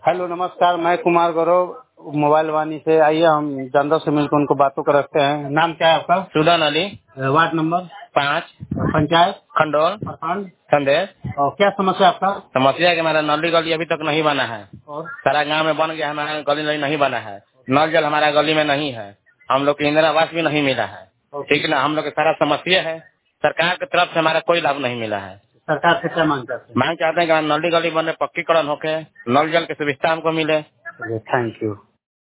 Hello नमस्कार, मैं Kumar Gaurav mobile वाणी से। आइए हम जानदार से मिलकर उनको बातों को रखते हैं। नाम क्या है आपका? सुदन अली, वार्ड नंबर 5, पंचायत खंडोल, प्रखंड। संदेश। और क्या समस्या है आपका? समस्या है कि हमारा नली गली अभी तक नहीं बना है। और सारा गांव में बन गया, हमारा गली नली नहीं बना है। नल जल हमारा गली में नहीं है। हम लोग को इंदिरा आवास भी नहीं मिला है। ठीक है ना, हम लोग की सारा समस्या है। सरकार की तरफ से हमारा कोई लाभ नहीं मिला है। सरकार से क्या मांग करते हैं? मांग चाहते हैं कि हमारा नली गली बने, पक्कीकरण होके नल जल की सुविधा हमको मिले। Thank you.